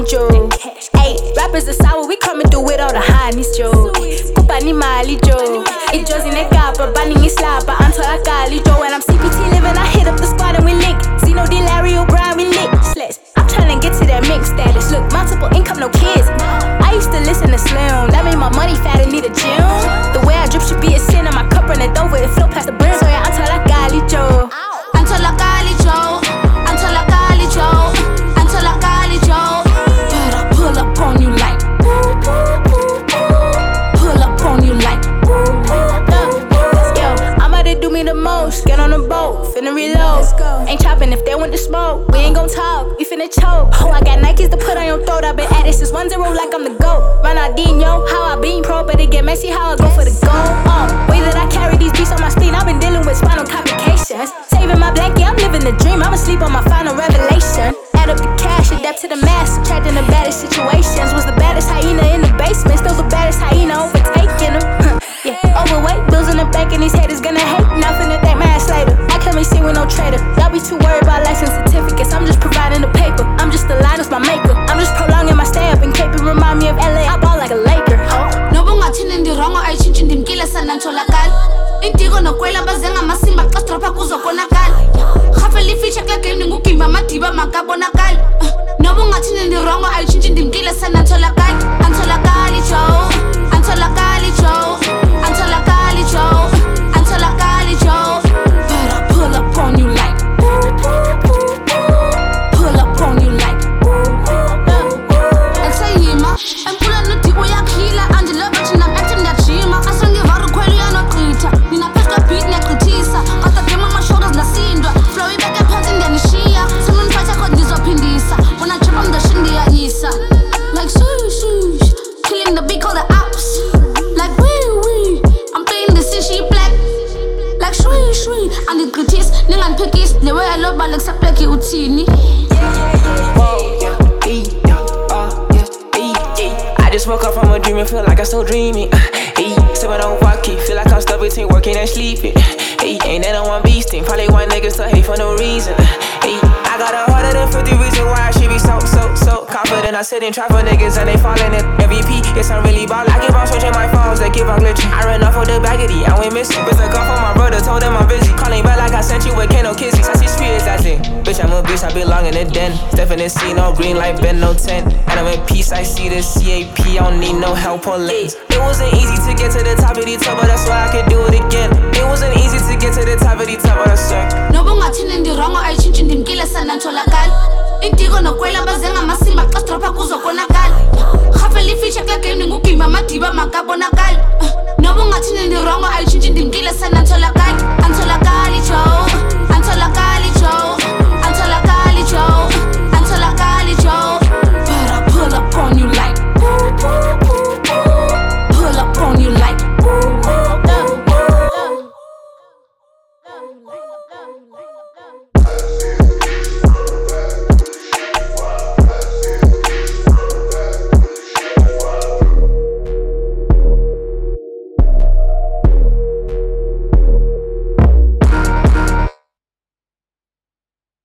Joe. Hey, rappers are sour, we coming through with all the highness, Joe. Kupani Mali, Joe. It just in a gap, but banning is slap, but I'm talking Kali, Joe. And I'm CPT living, I hit up the spot and we link. See no D. Larry O'Brien, we link. Slits. I'm trying to get to that mix status. Look, multiple income, no kids. I used to listen to Slim, that made my money fat and need a gym. The way I drip should be a sin, and my cup running over, it flow past the brim. So yeah, I'm talking Kali, Joe. I'm talking Kali, Joe. I'm talking Kali, Joe. I'm talking Kali, Joe. But I pull up on you like. Pull up on you like. Yo, I'm about to do me the most. Get on the boat, finna reload. Ain't chopping if they want to smoke. We ain't gon' talk, we finna choke. Oh, I got Nikes to put on your throat. I been at it since 1-0 like I'm the GOAT. Ronaldinho, how I been pro, but it get messy how I go for the goal. Way that I carry these beats on my spleen, I've been dealing with spinal complications. Saving my blanket, I'm living the dream. I'ma sleep on my final revelation. Add up the cash, adapt to the mass. Trapped in the baddest situations. Was the baddest hyena in the basement. Still the baddest hyena overtaking them. Yeah, overweight, bills in the bank, and these haters gonna hate. Now finna thank my ass later. I can't be seen with no trader. Y'all be too worried about license certificates. I'm just providing the paper. I'm just the line with my maker. I'm just prolonging my stay up in Cape. It remind me of LA. I ball like a Laker. No bungathini ndirongo ayitshintshe ndimkile sana ntholakala. Intiko nokwela bazenga masimba xa stropa kuzokonakala. Khafela ifeature kula game ngugimba amadiba makabonakala. No bungathini ndirongo ayitshintshe ndimkile sana ntholakala. Antholakali Joe. Antholakali Joe. Antholakali Joe. Antholakali Joe. But I pull up on you like. Pull up on you like. Exayima. Empula nodibo yakhila andilova thina mpethe ndiyajima. Asangiva rukhwelo uyanogqitha. Nina phezu kwebheat ndiyagqithisa. Kodwa game ama-shoulders ndasindwa. Flow ibeke phansi ndiyanishiya. Semuniphatha kodwa ndizophindisa. When I trip I'm the shit ndiyayisa. Like swoosh swoosh. Killing the beat call the ops. Like wee wee. I'm playing the scene she black. Like shwee shwee. Andigqithisa ningandiphekisi. The way I love my legs apleke uthini. I just woke up from a dream and feel like I'm still dreaming. Sipping on vodka, feel like I'm stuck between working and sleeping. Ain't that on one beast thing? Probably want niggas to hate for no reason. I got a harder than 50 reasons why I should be so confident. I sit and try for niggas and they falling in MVP. Yes, I'm really ballin'. I keep on switching my phones, they keep on glitching. I ran off with the baggity, I went missing. Bitch, a call from my brother, told him I'm busy. Calling back like I sent you with Kano Kizzy. I see sweet as that thing. Bitch, I'm a bitch, I belong in the den. Step in the scene, no green light, bend no tent. And I'm in peace, I see the CAP, I don't need no help on lanes. It wasn't easy to get to the top of the top, but that's why I could do it again. It wasn't easy to get to the top of the top, but I suck. No bungathini ndirongo ayitshintshe ndimkile sana ntholakala. Intiko nokwela bazenga masimba xa stropa